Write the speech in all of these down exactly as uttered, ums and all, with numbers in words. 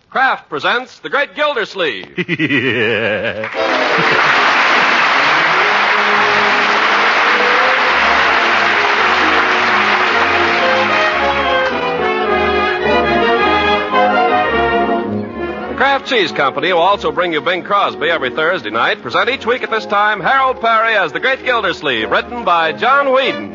Kraft presents The Great Gildersleeve. Yeah. Kraft Cheese Company will also bring you Bing Crosby every Thursday night. Present each week at this time Harold Perry as The Great Gildersleeve, written by John Whedon.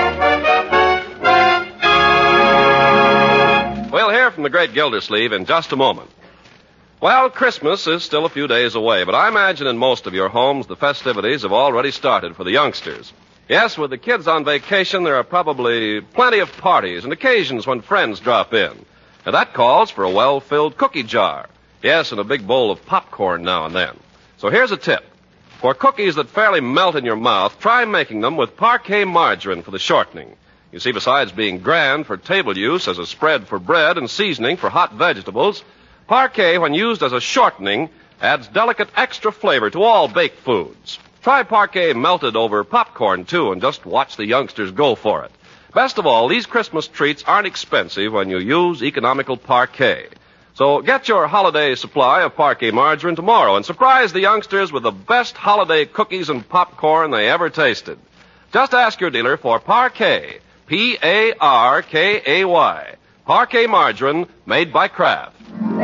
We'll hear from The Great Gildersleeve in just a moment. Well, Christmas is still a few days away, but I imagine in most of your homes the festivities have already started for the youngsters. Yes, with the kids on vacation, there are probably plenty of parties and occasions when friends drop in. And that calls for a well-filled cookie jar. Yes, and a big bowl of popcorn now and then. So here's a tip. For cookies that fairly melt in your mouth, try making them with Parquet margarine for the shortening. You see, besides being grand for table use as a spread for bread and seasoning for hot vegetables, Parquet, when used as a shortening, adds delicate extra flavor to all baked foods. Try Parquet melted over popcorn, too, and just watch the youngsters go for it. Best of all, these Christmas treats aren't expensive when you use economical Parquet. So get your holiday supply of Parquet margarine tomorrow and surprise the youngsters with the best holiday cookies and popcorn they ever tasted. Just ask your dealer for Parquet, P A R K A Y, Parquet margarine made by Kraft.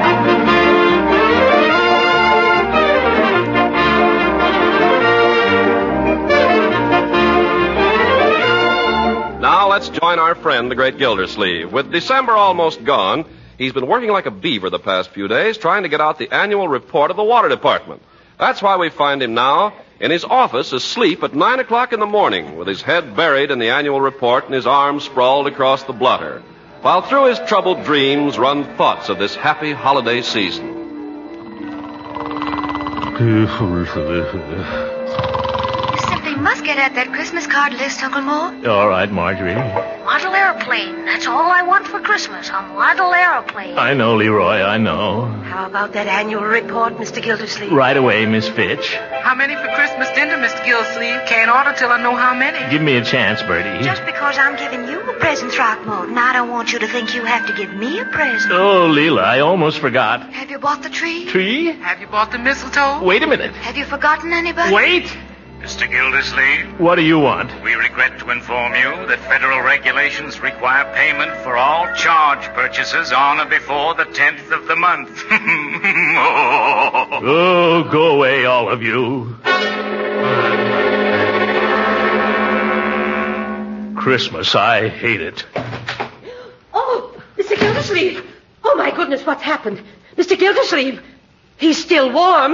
Now let's join our friend, the Great Gildersleeve. With December almost gone, he's been working like a beaver the past few days trying to get out the annual report of the Water Department. That's why we find him now in his office asleep at nine o'clock in the morning with his head buried in the annual report and his arms sprawled across the blotter, while through his troubled dreams run thoughts of this happy holiday season. You must get at that Christmas card list, Uncle Mort. All right, Marjorie. Model airplane. That's all I want for Christmas, a model airplane. I know, Leroy, I know. How about that annual report, Mister Gildersleeve? Right away, Miss Fitch. How many for Christmas dinner, Mister Gildersleeve? Can't order till I know how many. Give me a chance, Bertie. Just because I'm giving you a present, Throckmorton, I don't want you to think you have to give me a present. Oh, Leela, I almost forgot. Have you bought the tree? Tree? Have you bought the mistletoe? Wait a minute. Have you forgotten anybody? Wait! Mister Gildersleeve, What do you want? we regret to inform you that federal regulations require payment for all charge purchases on or before the tenth of the month. Oh, go away, all of you. Christmas, I hate it. Oh, Mister Gildersleeve. Oh, my goodness, what's happened? Mister Gildersleeve. He's still warm.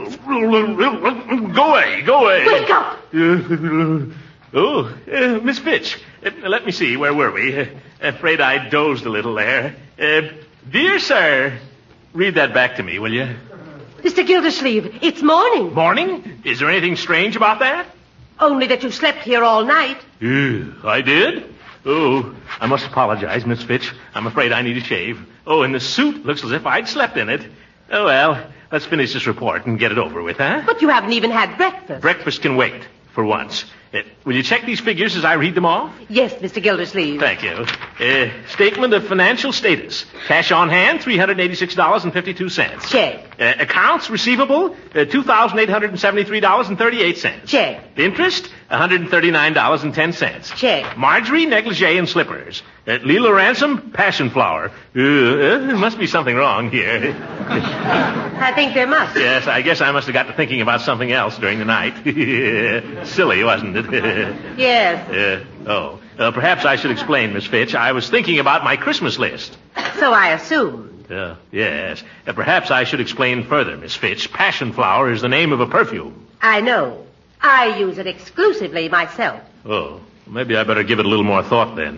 Go away, go away. Wake up. Uh, oh, uh, Miss Fitch, uh, let me see, where were we? Uh, afraid I dozed a little there. Uh, dear sir, read that back to me, will you? Mister Gildersleeve, it's morning. Morning? Is there anything strange about that? Only that you slept here all night. Uh, I did? Oh, I must apologize, Miss Fitch. I'm afraid I need a shave. Oh, and the suit looks as if I'd slept in it. Oh, well, let's finish this report and get it over with, huh? But you haven't even had breakfast. Breakfast can wait, for once. Uh, will you check these figures as I read them off? Yes, Mister Gildersleeve. Thank you. Uh, statement of financial status. Cash on hand, three hundred eighty-six dollars and fifty-two cents. Check. Uh, accounts receivable, uh, two thousand eight hundred seventy-three dollars and thirty-eight cents. Check. Interest, one hundred thirty-nine dollars and ten cents. Check. Marjorie, negligee and slippers. Uh, Leela Ransom, passion flower. Uh, uh, there must be something wrong here. I think there must. Yes, I guess I must have got to thinking about something else during the night. Silly, wasn't it? Yes. Uh, oh, uh, perhaps I should explain, Miss Fitch. I was thinking about my Christmas list. So I assumed. Uh, yes. Uh, perhaps I should explain further, Miss Fitch. Passion flower is the name of a perfume. I know. I use it exclusively myself. Oh, maybe I better give it a little more thought then.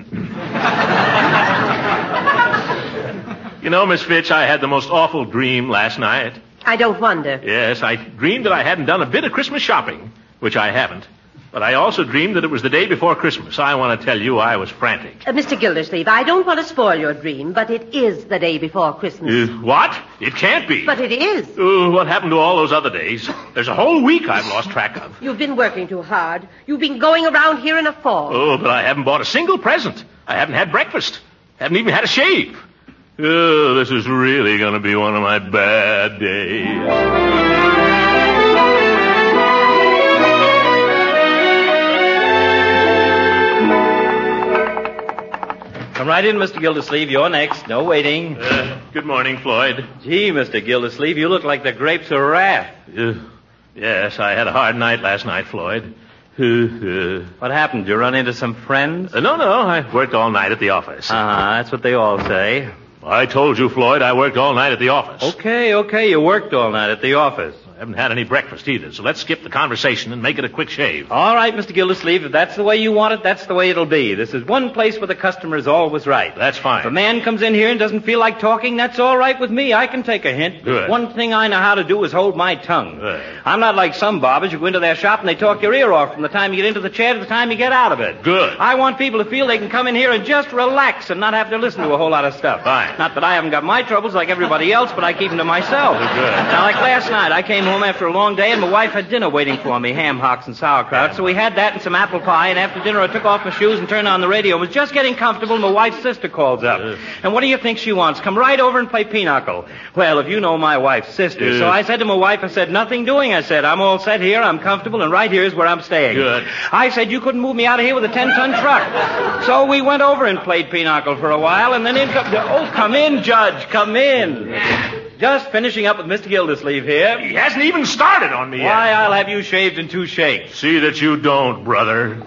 You know, Miss Fitch, I had the most awful dream last night. I don't wonder. Yes, I dreamed that I hadn't done a bit of Christmas shopping, which I haven't. But I also dreamed that it was the day before Christmas. I want to tell you I was frantic. Uh, Mister Gildersleeve, I don't want to spoil your dream, but it is the day before Christmas. Uh, what? It can't be. But it is. Uh, what happened to all those other days? There's a whole week I've lost track of. You've been working too hard. You've been going around here in a fog. Oh, but I haven't bought a single present. I haven't had breakfast. Haven't even had a shave. Oh, this is really going to be one of my bad days. Come right in, Mister Gildersleeve. You're next. No waiting. Uh, good morning, Floyd. Gee, Mister Gildersleeve, you look like the grapes of wrath. Uh, yes, I had a hard night last night, Floyd. Uh, uh, What happened? Did you run into some friends? uh, no, no, I worked all night at the office. Uh-huh, that's what they all say. I told you, Floyd, I worked all night at the office. Okay, okay, you worked all night at the office. I haven't had any breakfast either, so let's skip the conversation and make it a quick shave. All right, Mister Gildersleeve, if that's the way you want it, that's the way it'll be. This is one place where the customer is always right. That's fine. If a man comes in here and doesn't feel like talking, that's all right with me. I can take a hint. Good. One thing I know how to do is hold my tongue. Good. I'm not like some barbers who go into their shop and they talk your ear off from the time you get into the chair to the time you get out of it. Good. I want people to feel they can come in here and just relax and not have to listen to a whole lot of stuff. Fine. Not that I haven't got my troubles like everybody else, but I keep them to myself. Good. Now, like last night, I came home after a long day and my wife had dinner waiting for me, ham hocks and sauerkraut. So we had that and some apple pie, and after dinner I took off my shoes and turned on the radio. I was just getting comfortable, and my wife's sister calls up. Uh. And what do you think she wants? Come right over and play pinochle. Well, if you know my wife's sister. Uh. So I said to my wife, I said, nothing doing. I said, I'm all set here, I'm comfortable, and right here is where I'm staying. Good. I said, you couldn't move me out of here with a ten-ton truck. So we went over and played pinochle for a while, and then in come... Oh, come in, Judge, come in. Just finishing up with Mister Gildersleeve here. He hasn't even started on me yet. Why, I'll have you shaved in two shakes. See that you don't, brother.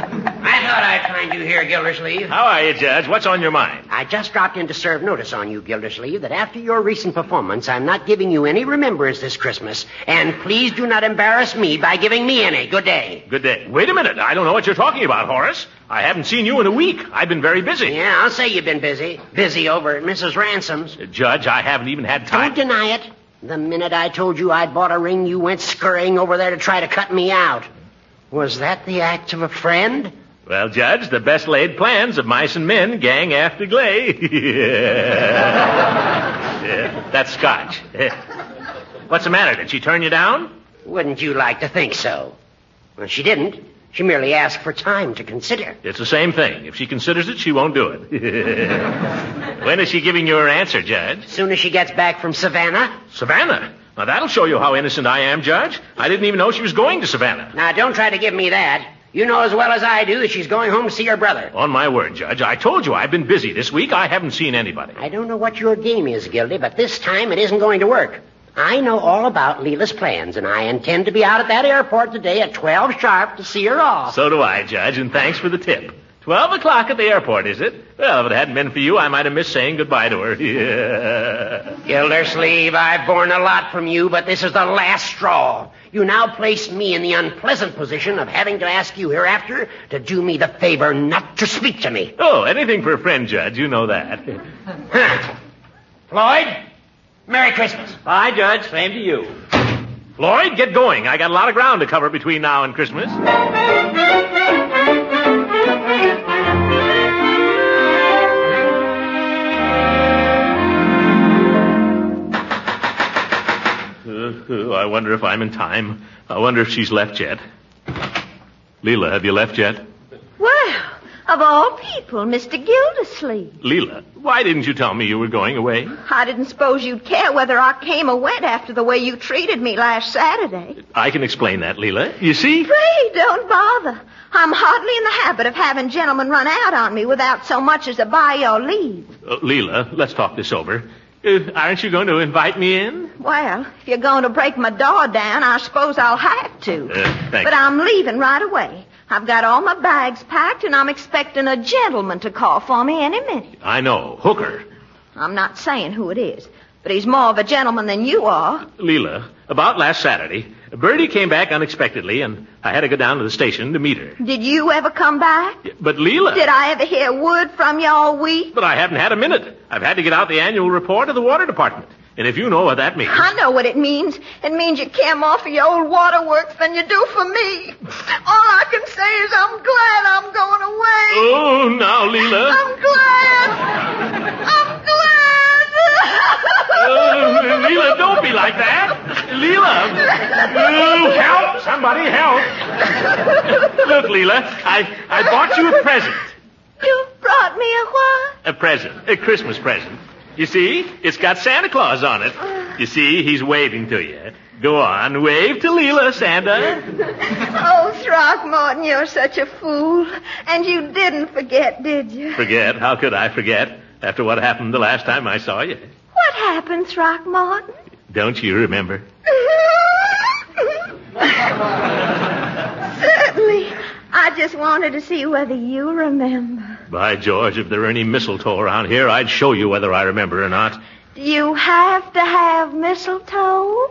I thought I'd find you here, Gildersleeve. How are you, Judge? What's on your mind? I just dropped in to serve notice on you, Gildersleeve, that after your recent performance, I'm not giving you any remembrance this Christmas. And please do not embarrass me by giving me any. Good day. Good day. Wait a minute. I don't know what you're talking about, Horace. I haven't seen you in a week. I've been very busy. Yeah, I'll say you've been busy. Busy over at Missus Ransom's. Uh, Judge, I haven't even had time. Don't deny it. The minute I told you I'd bought a ring, you went scurrying over there to try to cut me out. Was that the act of a friend? Well, Judge, the best laid plans of mice and men gang after Glay. Yeah, that's Scotch. What's the matter? Did she turn you down? Wouldn't you like to think so? Well, she didn't. She merely asked for time to consider. It's the same thing. If she considers it, she won't do it. When is she giving you her answer, Judge? As soon as she gets back from Savannah. Savannah? Now, that'll show you how innocent I am, Judge. I didn't even know she was going to Savannah. Now, don't try to give me that. You know as well as I do that she's going home to see her brother. On my word, Judge, I told you I've been busy this week. I haven't seen anybody. I don't know what your game is, Gildy, but this time it isn't going to work. I know all about Leela's plans, and I intend to be out at that airport today at twelve sharp to see her off. So do I, Judge, and thanks for the tip. Twelve o'clock at the airport, is it? Well, if it hadn't been for you, I might have missed saying goodbye to her. Yeah. Gildersleeve, I've borne a lot from you, but this is the last straw. You now place me in the unpleasant position of having to ask you hereafter to do me the favor not to speak to me. Oh, anything for a friend, Judge. You know that. Huh. Floyd, Merry Christmas. Bye, Judge. Same to you. Floyd, get going. I got a lot of ground to cover between now and Christmas. Uh, I wonder if I'm in time. I wonder if she's left yet. Leela, have you left yet? Well, of all people, Mister Gildersleeve. Leela, why didn't you tell me you were going away? I didn't suppose you'd care whether I came or went after the way you treated me last Saturday. I can explain that, Leela. You see? Pray, don't bother. I'm hardly in the habit of having gentlemen run out on me without so much as a by your leave. Uh, Leela, let's talk this over. Uh, aren't you going to invite me in? Well, if you're going to break my door down, I suppose I'll have to. Uh, thanks. But I'm leaving right away. I've got all my bags packed, and I'm expecting a gentleman to call for me any minute. I know. Hooker. I'm not saying who it is, but he's more of a gentleman than you are. Leela, about last Saturday, Bertie came back unexpectedly, and I had to go down to the station to meet her. Did you ever come back? But Leela... Did I ever hear word from you all week? But I haven't had a minute. I've had to get out the annual report of the water department. And if you know what that means... I know what it means. It means you care more for your old waterworks than you do for me. All I can say is I'm glad I'm going away. Oh, now, Leela. I'm glad. I'm glad. Oh, Leela, don't be like that. Leela. Oh, help. Somebody help. Look, Leela, I, I bought you a present. You brought me a what? A present. A Christmas present. You see? It's got Santa Claus on it. You see, he's waving to you. Go on, wave to Leela, Santa. Oh, Throckmorton, you're such a fool. And you didn't forget, did you? Forget? How could I forget? After what happened the last time I saw you. What happened, Throckmorton? Don't you remember? Certainly. I just wanted to see whether you remember. By George, if there were any mistletoe around here, I'd show you whether I remember or not. Do you have to have mistletoe?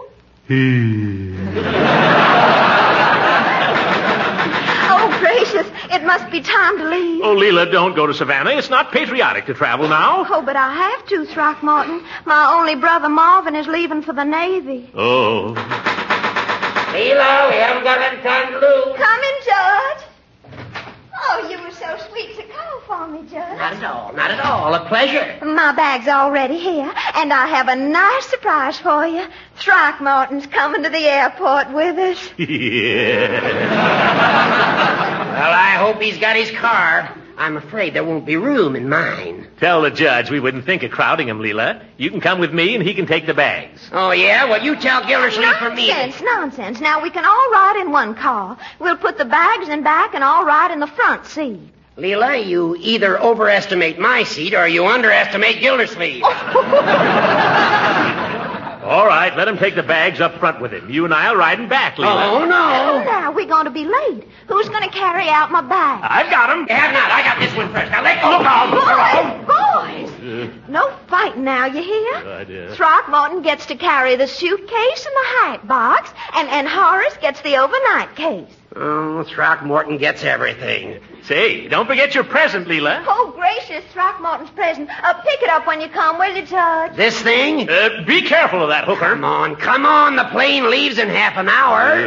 Oh, gracious. It must be time to leave. Oh, Leela, don't go to Savannah. It's not patriotic to travel now. Oh, but I have to, Throckmorton. My only brother Marvin is leaving for the Navy. Oh. Leela, we haven't got any time to lose. Come in, George. Oh, you were so sweet to call for me, Judge. Not at all, not at all. A pleasure. My bag's already here, and I have a nice surprise for you. Throckmorton's coming to the airport with us. Yeah. Well, I hope he's got his car. I'm afraid there won't be room in mine. Tell the judge we wouldn't think of crowding him, Leela. You can come with me, and he can take the bags. Oh, yeah? Well, you tell Gildersleeve for me. Nonsense, nonsense. Now, we can all ride in one car. We'll put the bags in back and all ride in the front seat. Leela, you either overestimate my seat or you underestimate Gildersleeve. All right, let him take the bags up front with him. You and I'll ride him back, Leela. Oh, no. Oh, now, we're going to be late. Who's going to carry out my bag? I've got him. You have not. I got this one first. Now, let go. Look out. Boys, boys. No fighting now, you hear? Good idea. Throckmorton gets to carry the suitcase and the hat box, and, and Horace gets the overnight case. Oh, Throckmorton gets everything. Say, don't forget your present, Leela. Oh, gracious, Throckmorton's present. Uh, pick it up when you come, will you, Judge? This thing? Uh, be careful of that, Hooker. Come on, come on. The plane leaves in half an hour.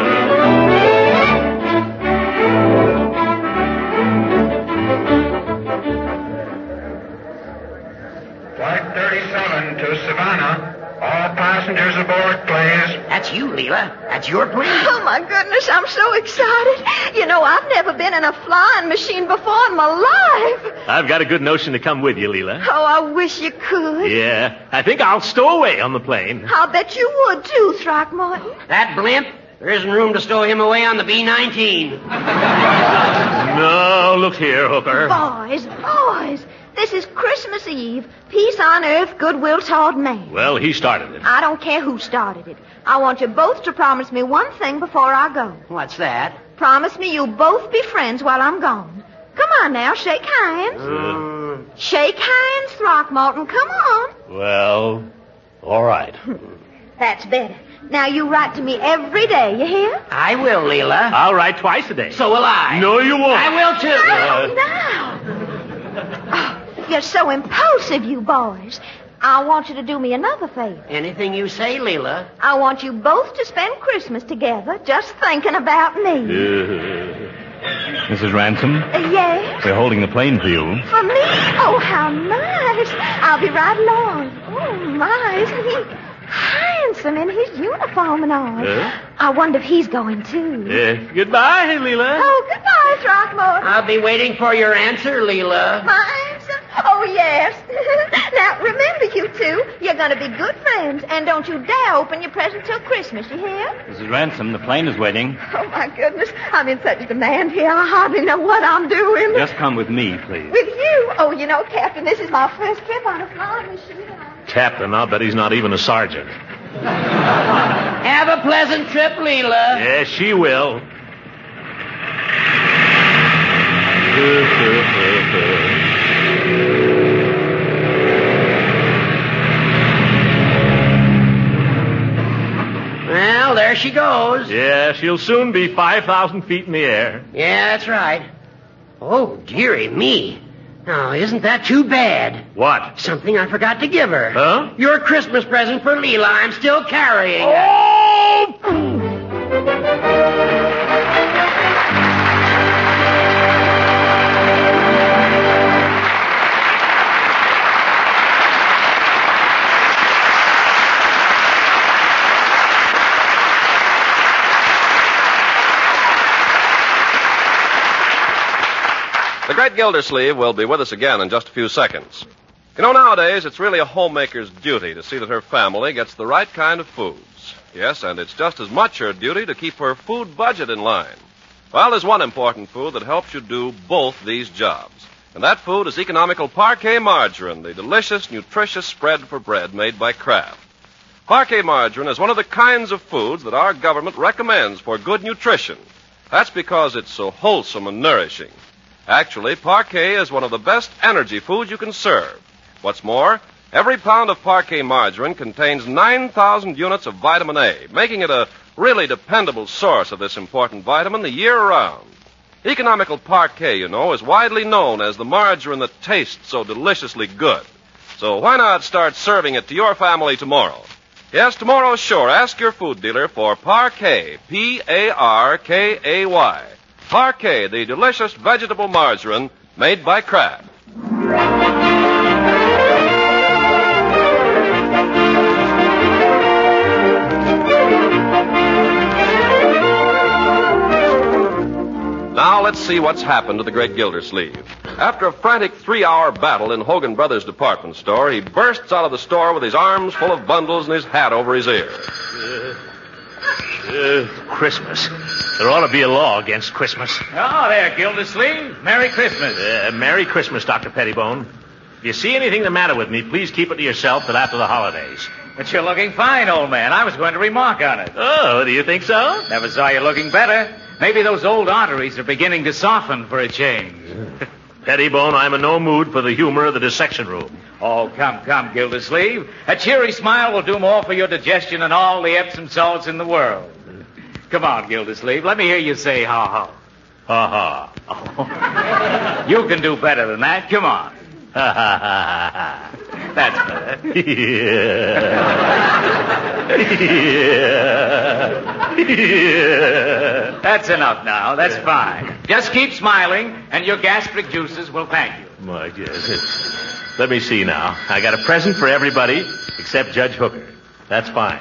Flight thirty-seven to Savannah. All passengers aboard, please. That's you, Leela. That's your plane. Oh, my goodness, I'm so excited. You know, I've never been in a flying machine before in my life. I've got a good notion to come with you, Leela. Oh, I wish you could. Yeah, I think I'll stow away on the plane. I'll bet you would, too, Throckmorton. That blimp? There isn't room to stow him away on the B nineteen. No, look here, Hooker. Boys, boys, this is Christmas Eve. Peace on earth, goodwill toward man. Well, he started it. I don't care who started it. I want you both to promise me one thing before I go. What's that? Promise me you'll both be friends while I'm gone. Come on now, shake hands. Uh... Shake hands, Throckmorton. Come on. Well, all right. That's better. Now you write to me every day, you hear? I will, Leela. I'll write twice a day. So will I. No, you won't. I will, too. Now, now. Oh, you're so impulsive, you boys. I want you to do me another favor. Anything you say, Leela. I want you both to spend Christmas together just thinking about me. Uh, Missus Ransom? Uh, yes? We're holding the plane for you. For me? Oh, how nice. I'll be right along. Oh, my, isn't he handsome in his uniform and all? Uh? I wonder if he's going, too. Uh, goodbye, Leela. Oh, goodbye, Throckmorton. I'll be waiting for your answer, Leela. My answer? Oh, yes. Now, remember, you two, you're going to be good friends, and don't you dare open your present till Christmas, you hear? Missus Ransom, the plane is waiting. Oh, my goodness. I'm in such demand here, I hardly know what I'm doing. Just come with me, please. With you? Oh, you know, Captain, this is my first trip on a flying machine. Captain, I'll bet he's not even a sergeant. Have a pleasant trip, Leela. Yes, she will. Well, there she goes. Yeah, she'll soon be five thousand feet in the air. Yeah, that's right. Oh, dearie me. Now, isn't that too bad? What? Something I forgot to give her. Huh? Your Christmas present for Leela I'm still carrying. Oh! The great Gildersleeve will be with us again in just a few seconds. You know, nowadays, it's really a homemaker's duty to see that her family gets the right kind of foods. Yes, and it's just as much her duty to keep her food budget in line. Well, there's one important food that helps you do both these jobs. And that food is economical Parquet margarine, the delicious, nutritious spread for bread made by Kraft. Parquet margarine is one of the kinds of foods that our government recommends for good nutrition. That's because it's so wholesome and nourishing. Actually, Parquet is one of the best energy foods you can serve. What's more, every pound of Parquet margarine contains nine thousand units of vitamin A, making it a really dependable source of this important vitamin the year round. Economical Parquet, you know, is widely known as the margarine that tastes so deliciously good. So why not start serving it to your family tomorrow? Yes, tomorrow, sure. Ask your food dealer for Parquet, P A R K A Y. Parquet, the delicious vegetable margarine made by Kraft. Now let's see what's happened to the great Gildersleeve. After a frantic three-hour battle in Hogan Brothers department store, he bursts out of the store with his arms full of bundles and his hat over his ear. Uh, uh, Christmas. There ought to be a law against Christmas. Oh, there, Gildersleeve. Merry Christmas. Uh, Merry Christmas, Doctor Pettibone. If you see anything the matter with me, please keep it to yourself till after the holidays. But you're looking fine, old man. I was going to remark on it. Oh, do you think so? Never saw you looking better. Maybe those old arteries are beginning to soften for a change. Pettibone, I'm in no mood for the humor of the dissection room. Oh, come, come, Gildersleeve. A cheery smile will do more for your digestion than all the Epsom salts in the world. Come on, Gildersleeve. Let me hear you say ha-ha. Ha-ha. Oh. You can do better than that. Come on. Ha ha ha ha. That's better. Yeah. Yeah. That's enough now. That's fine. Just keep smiling, and your gastric juices will thank you. My goodness. Let me see now. I got a present for everybody except Judge Hooker. That's fine.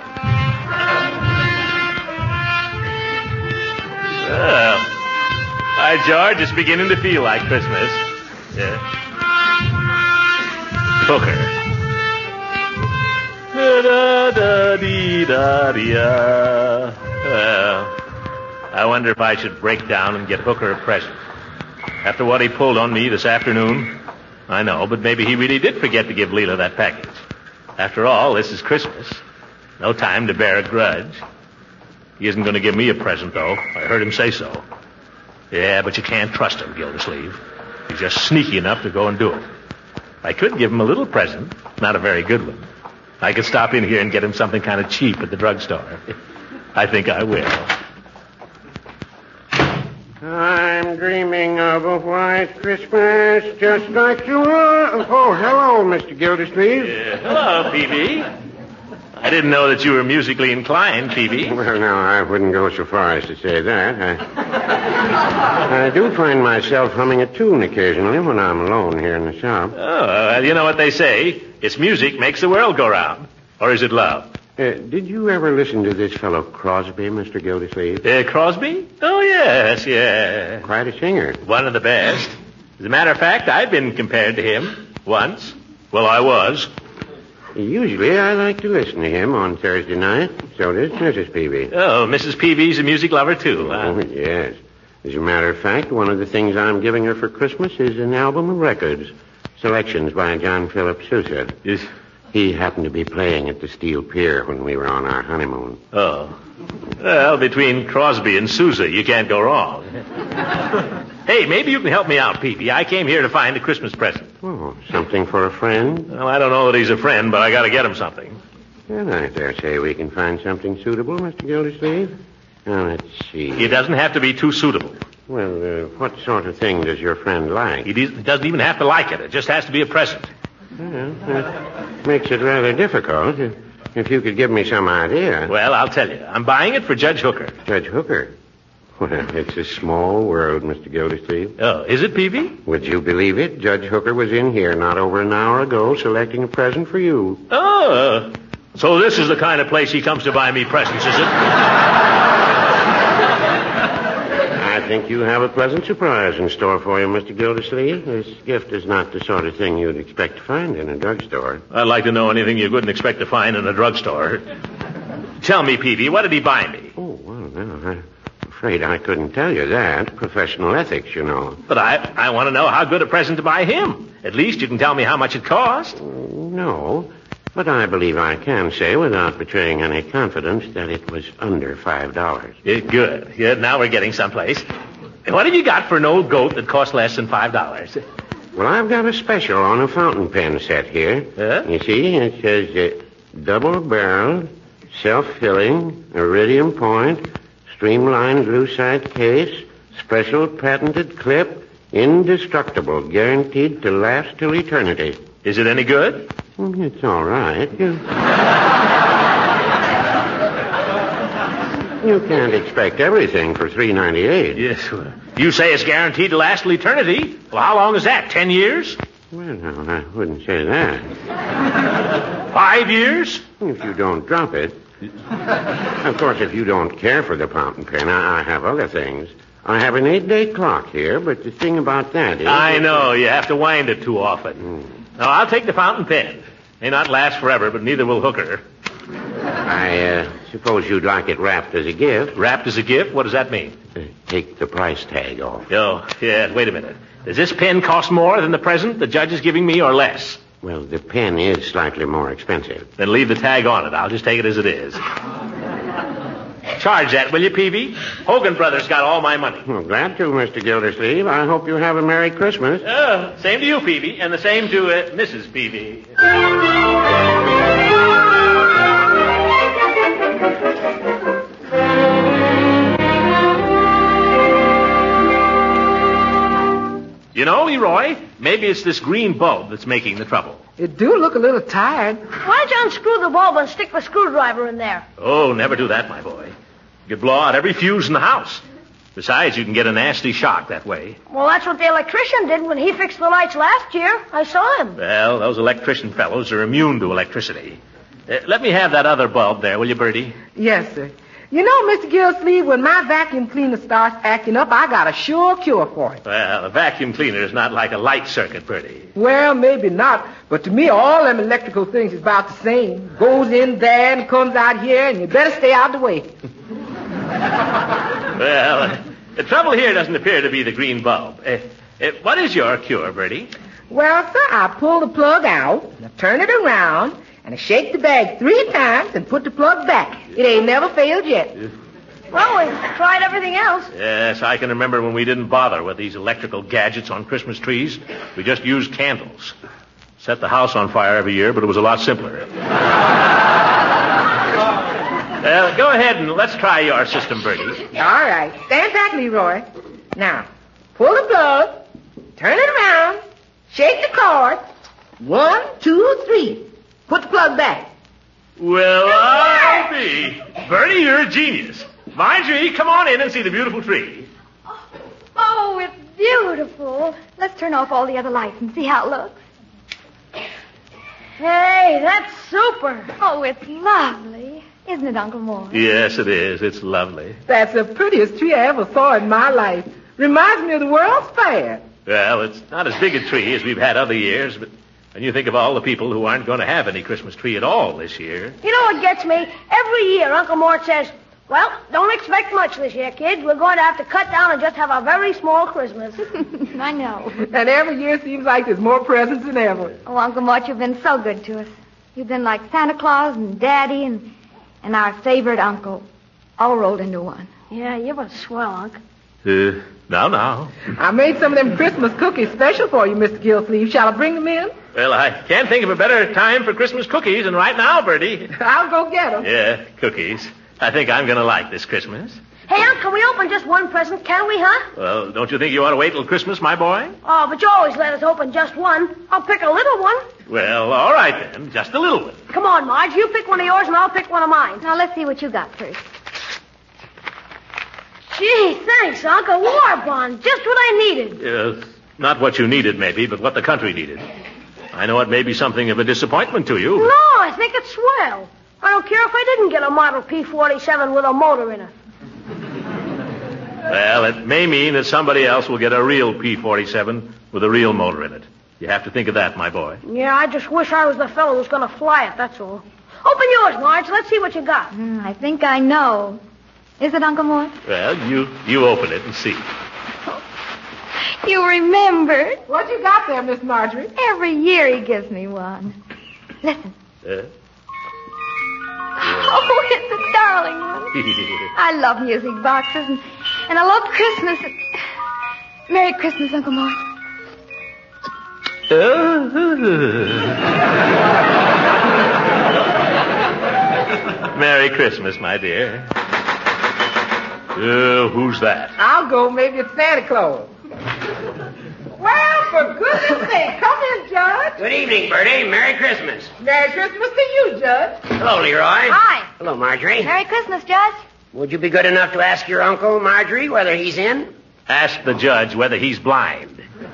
Well, hi, George. It's beginning to feel like Christmas. Yeah. Hooker. Da-da-da-dee-da-dee-da. Well, I wonder if I should break down and get Hooker a present. After what he pulled on me this afternoon, I know, but maybe he really did forget to give Leela that package. After all, this is Christmas. No time to bear a grudge. He isn't going to give me a present, though. I heard him say so. Yeah, but you can't trust him, Gildersleeve. He's just sneaky enough to go and do it. I could give him a little present, not a very good one. I could stop in here and get him something kind of cheap at the drugstore. I think I will. I'm dreaming of a white Christmas just like you are. Oh, hello, Mister Gildersleeve. Yeah. Hello, Peavy. I didn't know that you were musically inclined, Peavy. Well, no, I wouldn't go so far as to say that. I, I do find myself humming a tune occasionally when I'm alone here in the shop. Oh, well, you know what they say. It's music makes the world go round. Or is it love? Uh, did you ever listen to this fellow Crosby, Mister Gildersleeve? Uh, Crosby? Oh, yes, yeah. Quite a singer. One of the best. As a matter of fact, I've been compared to him once. Well, I was. Usually I like to listen to him on Thursday night. So does Missus Peavy. Oh, Missus Peavy's a music lover, too, huh? Oh, yes. As a matter of fact, one of the things I'm giving her for Christmas is an album of records. Selections by John Philip Sousa. Yes. He happened to be playing at the Steel Pier when we were on our honeymoon. Oh. Well, between Crosby and Sousa, you can't go wrong. Hey, maybe you can help me out, Peavy. I came here to find a Christmas present. Oh, something for a friend? Well, I don't know that he's a friend, but I got to get him something. Well, I dare say we can find something suitable, Mister Gildersleeve. Now, let's see. It doesn't have to be too suitable. Well, uh, what sort of thing does your friend like? He doesn't even have to like it. It just has to be a present. Well, that makes it rather difficult. If you could give me some idea. Well, I'll tell you. I'm buying it for Judge Hooker. Judge Hooker? Well, it's a small world, Mister Gildersleeve. Oh, is it, Peavy? Would you believe it? Judge Hooker was in here not over an hour ago selecting a present for you. Oh, so this is the kind of place he comes to buy me presents, is it? I think you have a pleasant surprise in store for you, Mister Gildersleeve. This gift is not the sort of thing you'd expect to find in a drugstore. I'd like to know anything you wouldn't expect to find in a drugstore. Tell me, Peavy, what did he buy me? Oh, well, no, I'm afraid I couldn't tell you that. Professional ethics, you know. But I, I want to know how good a present to buy him. At least you can tell me how much it cost. No, but I believe I can say without betraying any confidence that it was under five dollars. Yeah, good. Yeah, now we're getting someplace. What have you got for an old goat that costs less than five dollars? Well, I've got a special on a fountain pen set here. Yeah? You see, it says uh, double-barreled, self-filling, iridium point, streamlined lucite case, special patented clip, indestructible, guaranteed to last till eternity. Is it any good? It's all right. You, you can't expect everything for three ninety-eight. Yes. Well, you say it's guaranteed to last till eternity. Well, how long is that? Ten years? Well, no, I wouldn't say that. Five years? If you don't drop it. Of course, if you don't care for the fountain pen, I, I have other things. I have an eight-day clock here, but the thing about that is... I know. You have to wind it too often. Mm. Now, I'll take the fountain pen. May not last forever, but neither will Hooker. I uh, suppose you'd like it wrapped as a gift. Wrapped as a gift? What does that mean? Uh, take the price tag off. Oh, yeah, wait a minute. Does this pen cost more than the present the judge is giving me, or less? Well, the pen is slightly more expensive. Then leave the tag on it. I'll just take it as it is. Charge that, will you, Peavy? Hogan Brothers got all my money. Well, glad to, Mister Gildersleeve. I hope you have a Merry Christmas. Uh, same to you, Peavy, and the same to uh, Missus Peavy. You know, Leroy, maybe it's this green bulb that's making the trouble. It do look a little tired. Why don't you unscrew the bulb and stick the screwdriver in there? Oh, never do that, my boy. You could blow out every fuse in the house. Besides, you can get a nasty shock that way. Well, that's what the electrician did when he fixed the lights last year. I saw him. Well, those electrician fellows are immune to electricity. Uh, let me have that other bulb there, will you, Bertie? Yes, sir. You know, Mister Gildersleeve, when my vacuum cleaner starts acting up, I got a sure cure for it. Well, a vacuum cleaner is not like a light circuit, Bertie. Well, maybe not, but to me, all them electrical things is about the same. Goes in there and comes out here, and you better stay out of the way. Well, uh, the trouble here doesn't appear to be the green bulb. Uh, uh, what is your cure, Bertie? Well, sir, I pull the plug out, and I turn it around, and I shake the bag three times and put the plug back. It ain't never failed yet. Well, we've tried everything else. Yes, I can remember when we didn't bother with these electrical gadgets on Christmas trees. We just used candles. Set the house on fire every year, but it was a lot simpler. Well, go ahead and let's try your system, Bertie. All right. Stand back, Leroy. Now, pull the plug, turn it around, shake the cord. One, two, three. Put the plug back. Well, I'll be. Bertie, you're a genius. Marjorie, come on in and see the beautiful tree. Oh, it's beautiful. Let's turn off all the other lights and see how it looks. Hey, that's super. Oh, it's lovely. Isn't it, Uncle Mort? Yes, it is. It's lovely. That's the prettiest tree I ever saw in my life. Reminds me of the World's Fair. Well, it's not as big a tree as we've had other years, but when you think of all the people who aren't going to have any Christmas tree at all this year. You know what gets me? Every year, Uncle Mort says, well, don't expect much this year, kids. We're going to have to cut down and just have a very small Christmas. I know. And every year seems like there's more presents than ever. Oh, Uncle Mort, you've been so good to us. You've been like Santa Claus and Daddy and, and our favorite uncle, all rolled into one. Yeah, you were swell, Unc. Uh, now, now. I made some of them Christmas cookies special for you, Mister Gildersleeve. Shall I bring them in? Well, I can't think of a better time for Christmas cookies than right now, Bertie. I'll go get them. Yeah, cookies. I think I'm going to like this Christmas. Hey, Unc, can we open just one present, can we, huh? Well, don't you think you ought to wait till Christmas, my boy? Oh, but you always let us open just one. I'll pick a little one. Well, all right then. Just a little one. Come on, Marge. You pick one of yours and I'll pick one of mine. Now, let's see what you got first. Gee, thanks, Unc. A war bond. Just what I needed. Uh, not what you needed, maybe, but what the country needed. I know it may be something of a disappointment to you. No, I think it's swell. I don't care if I didn't get a Model P forty-seven with a motor in it. Well, it may mean that somebody else will get a real P forty-seven with a real motor in it. You have to think of that, my boy. Yeah, I just wish I was the fellow who's going to fly it, that's all. Open yours, Marge. Let's see what you got. Mm, I think I know. Is it, Uncle Mort? Well, you you open it and see. You remembered. What you got there, Miss Marjorie? Every year he gives me one. Listen. Uh? Oh, it's a darling one. I love music boxes, and, and I love Christmas. Merry Christmas, Uncle Mort. Merry Christmas, my dear. Uh, who's that? I'll go. Maybe it's Santa Claus. Well, for goodness sake, come in, Judge. Good evening, Bertie. Merry Christmas. Merry Christmas to you, Judge. Hello, Leroy. Hi. Hello, Marjorie. Merry Christmas, Judge. Would you be good enough to ask your uncle, Marjorie, whether he's in? Ask the judge whether he's blind.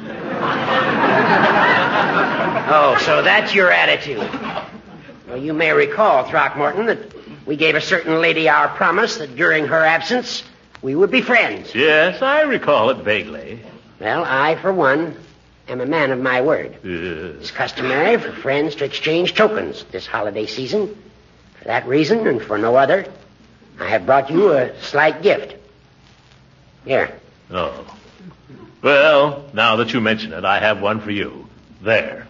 Oh, so that's your attitude. Well, you may recall, Throckmorton, that we gave a certain lady our promise that during her absence we would be friends. Yes, I recall it vaguely. Well, I, for one, am a man of my word. Uh, It's customary for friends to exchange tokens this holiday season. For that reason, and for no other, I have brought you a slight gift. Here. oh. Well, now that you mention it, I have one for you. There.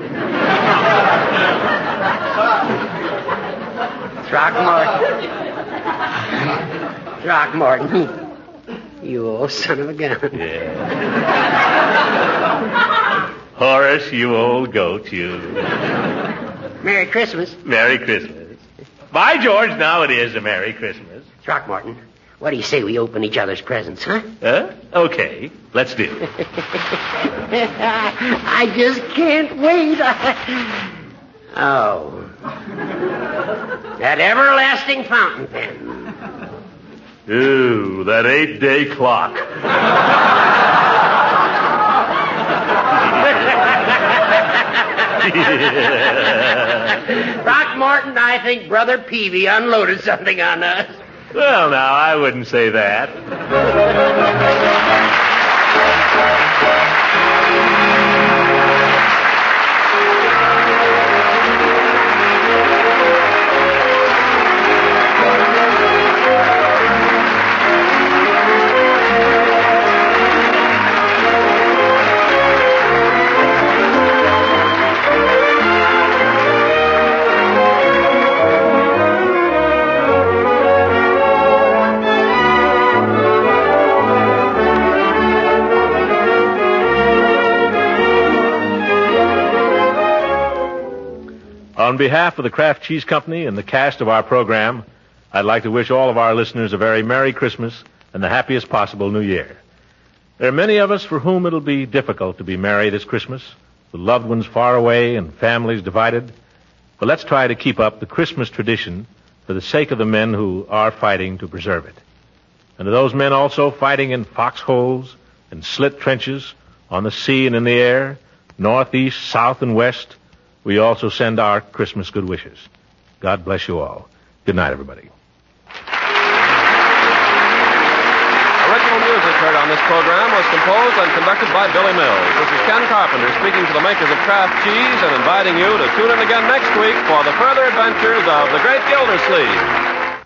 Throckmorton. Throckmorton. You old son of a gun. Yeah. Horace, you old goat, you. Merry Christmas. Merry Christmas. By George, now it is a Merry Christmas. Throckmorton, what do you say we open each other's presents, huh? Huh? Okay, let's do it. I just can't wait. Oh. That everlasting fountain pen. Ooh, that eight-day clock. Throckmorton, I think Brother Peavy unloaded something on us. Well, now, I wouldn't say that. On behalf of the Kraft Cheese Company and the cast of our program, I'd like to wish all of our listeners a very Merry Christmas and the happiest possible New Year. There are many of us for whom it'll be difficult to be merry this Christmas, with loved ones far away and families divided. But let's try to keep up the Christmas tradition for the sake of the men who are fighting to preserve it. And to those men also fighting in foxholes and slit trenches, on the sea and in the air, north, east, south, and west, we also send our Christmas good wishes. God bless you all. Good night, everybody. Original music heard on this program was composed and conducted by Billy Mills. This is Ken Carpenter speaking to the makers of Kraft Cheese and inviting you to tune in again next week for the further adventures of the Great Gildersleeve.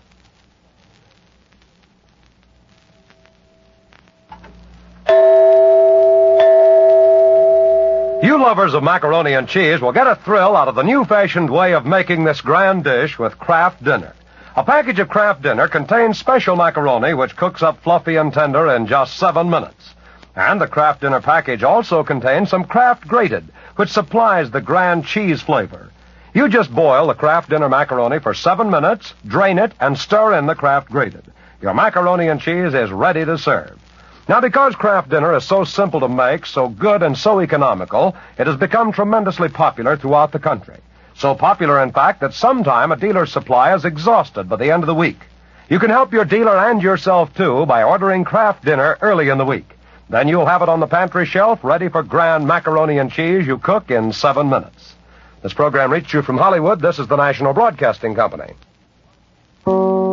You lovers of macaroni and cheese will get a thrill out of the new-fashioned way of making this grand dish with Kraft Dinner. A package of Kraft Dinner contains special macaroni which cooks up fluffy and tender in just seven minutes. And the Kraft Dinner package also contains some Kraft Grated, which supplies the grand cheese flavor. You just boil the Kraft Dinner macaroni for seven minutes, drain it, and stir in the Kraft Grated. Your macaroni and cheese is ready to serve. Now, because Kraft Dinner is so simple to make, so good and so economical, it has become tremendously popular throughout the country. So popular, in fact, that sometime a dealer's supply is exhausted by the end of the week. You can help your dealer and yourself, too, by ordering Kraft Dinner early in the week. Then you'll have it on the pantry shelf ready for grand macaroni and cheese you cook in seven minutes. This program reached you from Hollywood. This is the National Broadcasting Company.